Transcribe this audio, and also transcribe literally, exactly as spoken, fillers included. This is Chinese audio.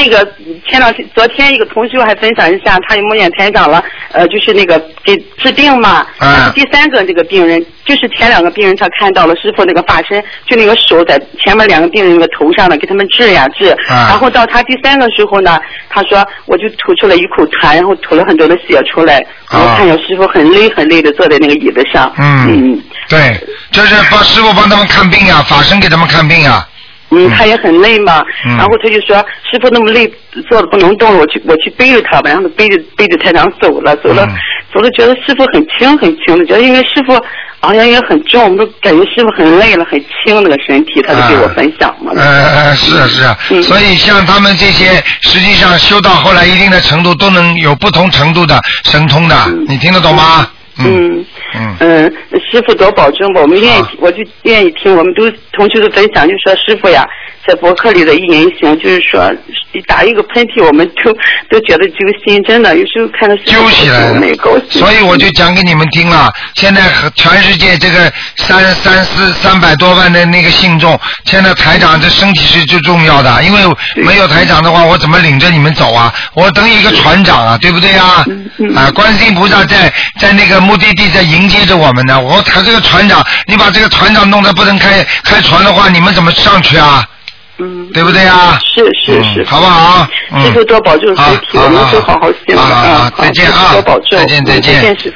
那个前两天昨天一个同学还分享一下，他也梦见台长了，呃，就是那个给治病嘛，他是第三个这个病人，就是前两个病人他看到了师傅那个法身，就那个手在前面两个病人那个头上呢，给他们治呀治，然后到他第三个时候呢，他说我就吐出了一口痰，然后吐了很多的血出来，我看见师傅很累很累的坐在那个椅子上， 嗯，嗯对，就是帮师傅帮他们看病呀，法身给他们看病呀。 嗯，他也很累嘛，嗯、然后他就说师傅那么累，坐的不能动了，我去我去背着他吧，然后他背着背着台长走了，走了、嗯、走了，觉得师傅很轻很轻的，觉得因为师傅好像也很重，我们都感觉师傅很累了，很轻那个身体，他就给我分享嘛。 呃呃是啊是啊、嗯，所以像他们这些，实际上修到后来一定的程度，都能有不同程度的神通的，嗯、你听得懂吗？ 嗯嗯嗯，师傅多保重吧，我们愿意，我就愿意听，我们都同学的分享，就说师傅呀，在博客里的一言一行，就是说打一个喷嚏，我们都都觉得揪心，真的，有时候看到揪起来了，所以我就讲给你们听了。现在全世界这个三三四三百多万的那个信众，现在台长这身体是最重要的，因为没有台长的话，我怎么领着你们走啊？我等一个船长啊，对不对啊？啊，观世音菩萨在在那个目的地在迎接着我们呢。我他这个船长，你把这个船长弄得不能开开船的话，你们怎么上去啊？嗯，对不对啊？ 是是是， 嗯、好不好？ 师傅多保重身体，我们都好好修啊！ 再见啊！ 多保重， 再见再见。